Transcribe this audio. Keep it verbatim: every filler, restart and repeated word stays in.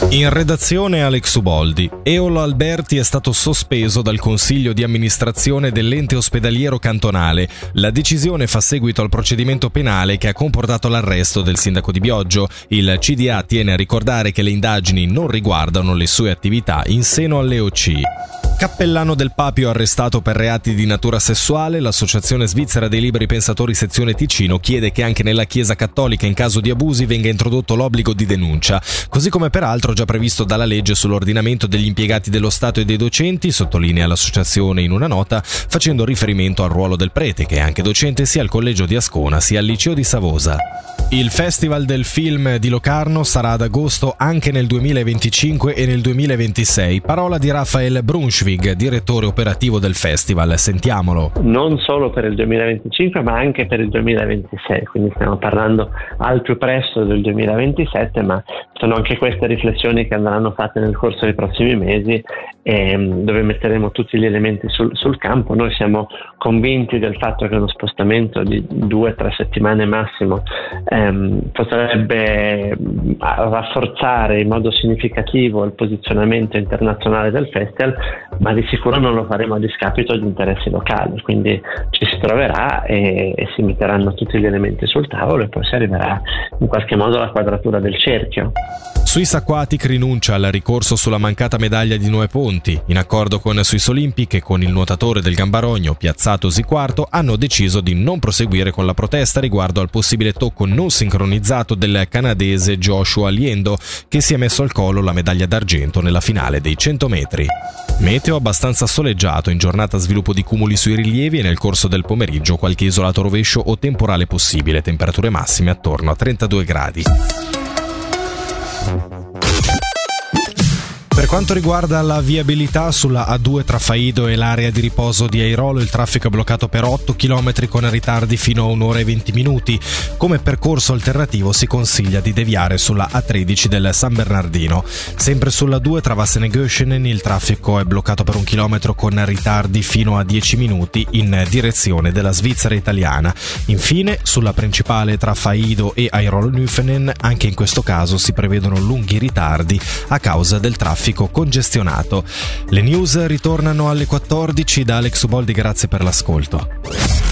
In redazione Alex Uboldi. Eolo Alberti è stato sospeso dal consiglio di amministrazione dell'ente ospedaliero cantonale. La decisione fa seguito al procedimento penale che ha comportato l'arresto del sindaco di Bioggio. Il C D A tiene a ricordare che le indagini non riguardano le sue attività in seno alle O C. Cappellano del Papio arrestato per reati di natura sessuale. L'Associazione Svizzera dei Liberi Pensatori sezione Ticino chiede che anche nella Chiesa Cattolica in caso di abusi venga introdotto l'obbligo di denuncia, così come peraltro già previsto dalla legge sull'ordinamento degli impiegati dello Stato e dei docenti, sottolinea l'associazione in una nota, facendo riferimento al ruolo del prete, che è anche docente sia al Collegio di Ascona sia al Liceo di Savosa. Il Festival del Film di Locarno sarà ad agosto anche nel duemilaventicinque e nel duemilaventisei. Parola di Raphael Brunschwig, direttore operativo del festival. Sentiamolo. Non solo per il duemilaventicinque ma anche per il duemilaventisei, quindi stiamo parlando al più presto del duemilaventisette, ma sono anche queste riflessioni che andranno fatte nel corso dei prossimi mesi, ehm, dove metteremo tutti gli elementi sul, sul campo. Noi siamo convinti del fatto che uno spostamento di due o tre settimane massimo ehm, potrebbe rafforzare in modo significativo il posizionamento internazionale del festival, ma di sicuro non lo faremo a discapito di interessi locali, quindi ci si troverà e, e si metteranno tutti gli elementi sul tavolo e poi si arriverà in qualche modo alla quadratura del cerchio. Swiss Aquatic rinuncia al ricorso sulla mancata medaglia di Noè Ponti. In accordo con Swiss Olympic e con il nuotatore del Gambarogno, piazzatosi quarto, hanno deciso di non proseguire con la protesta riguardo al possibile tocco non sincronizzato del canadese Joshua Liendo, che si è messo al collo la medaglia d'argento nella finale dei cento metri. Meteo abbastanza soleggiato, in giornata sviluppo di cumuli sui rilievi e nel corso del pomeriggio qualche isolato rovescio o temporale possibile, temperature massime attorno a trentadue gradi. Per quanto riguarda la viabilità sulla A due tra Faido e l'area di riposo di Airolo, il traffico è bloccato per otto chilometri con ritardi fino a un'ora e venti minuti. Come percorso alternativo si consiglia di deviare sulla A tredici del San Bernardino. Sempre sulla A due tra Vassene-Göschenen il traffico è bloccato per un chilometro con ritardi fino a dieci minuti in direzione della Svizzera italiana. Infine, sulla principale tra Faido e Airolo-Nüfenen, anche in questo caso si prevedono lunghi ritardi a causa del traffico congestionato. Le news ritornano alle quattordici. Da Alex Uboldi, grazie per l'ascolto.